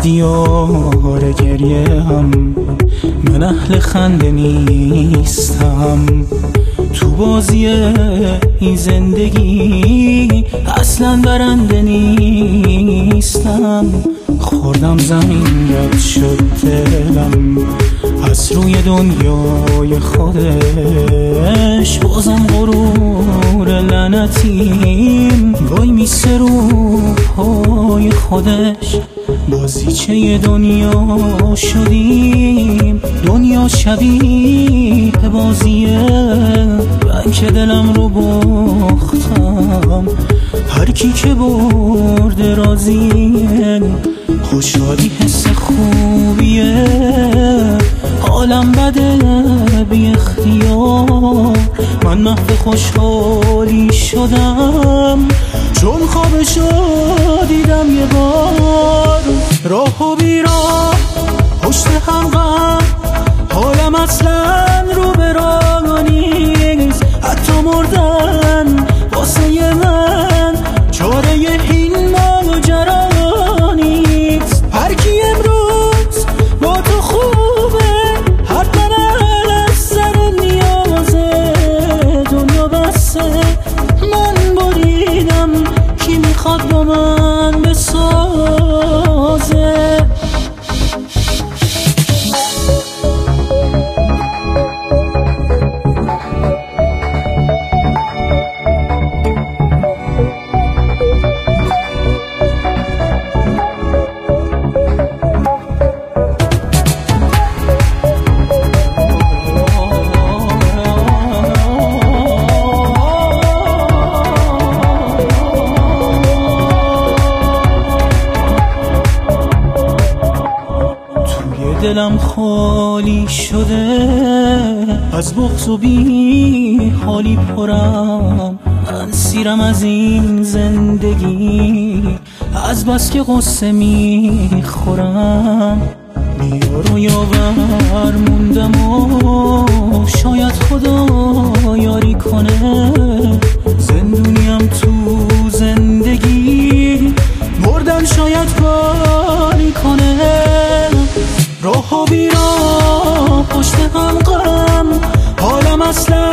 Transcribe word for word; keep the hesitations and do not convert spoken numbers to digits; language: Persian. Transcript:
دیار گریه هم، من اهل خنده نیستم. تو بازی این زندگی اصلا برنده نیستم. خوردم زمین رد شد دلم از روی دنیای خودش، بازم غرور لعنتیم وای میسه رو پای خودش. بازیچه دنیا شدیم، دنیا شبیه بازیه، من که دلم رو باختم. هر کی که برده راضیه، خوشحالی حس خوبیه، حالم بده بی اختیار. من محو خوشحالی شدم چون خوابشو دیدم یه بار. راه و بیراه پشت هم غم، حالم اصلا رو به راه نیست. حتی مردن واسه من چاره این ماجرا نیست. هر کی امروز با تو خوبه، حتما از سر نیازه. دنیا بسه من بریدم، کی میخواد با من بسازه. دلم خالی شده از بغض و بی حالی پرم. من سیرم از این زندگی از بس که قصه میخورم. بیار و یاور موندم و شاید خدا یاری کنه. زندونیم تو زندگی، مردن شاید کاری کنه. راه و بیراه پشت هم غم، حالم اصلا